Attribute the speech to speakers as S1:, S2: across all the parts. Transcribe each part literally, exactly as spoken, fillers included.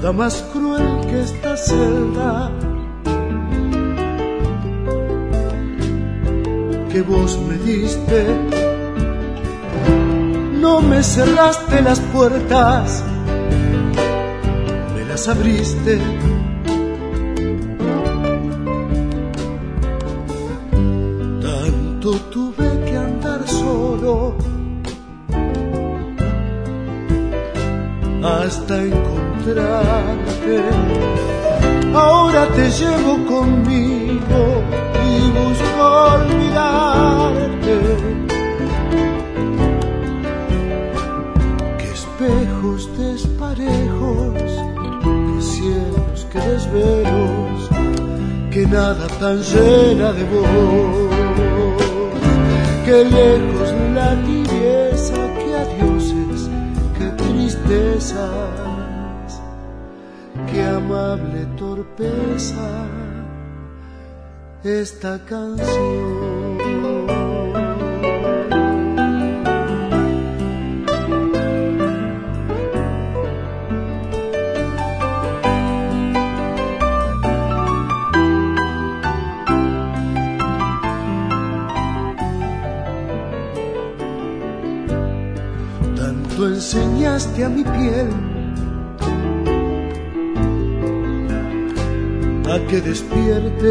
S1: nada más cruel que esta celda que vos me diste. No me cerraste las puertas, me las abriste. Tanto tuve que andar solo hasta encontrarte. Ahora te llevo conmigo y busco olvidarte. Que espejos desparejos, que cielos, que desvelos, que nada tan llena de vos. Que lejos la tibieza, que adioses, que tristezas, qué amable torpeza esta canción. Tanto enseñaste a mi piel a que despierte,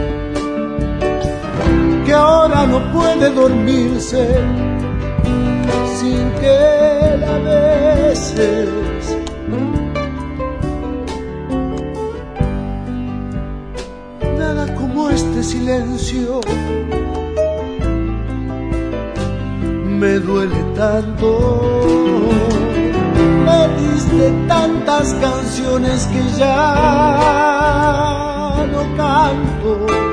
S1: que ahora no puede dormirse sin que la beses. Nada como este silencio me duele tanto. Me diste tantas canciones que ya no canto.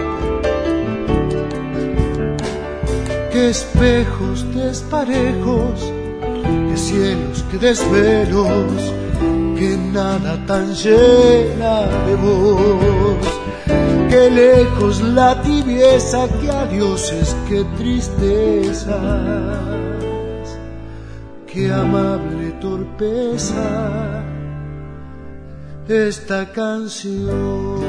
S1: Que espejos desparejos, que cielos, que desvelos, que nada tan llena de vos. Que lejos la tibieza, que adioses, que tristezas, qué amable torpeza esta canción.